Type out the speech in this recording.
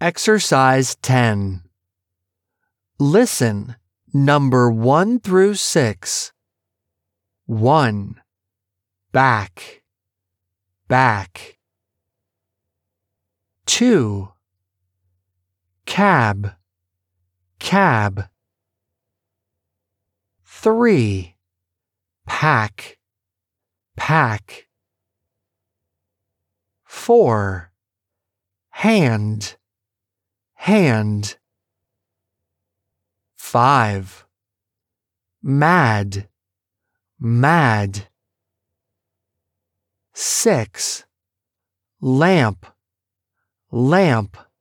Exercise 10. Listen, number 1 through 6. 1. Back, back. 2. Cab, cab. 3. Pack, pack. 4. Hand, hand. 5. Mad, mad. 6. Lamp, lamp.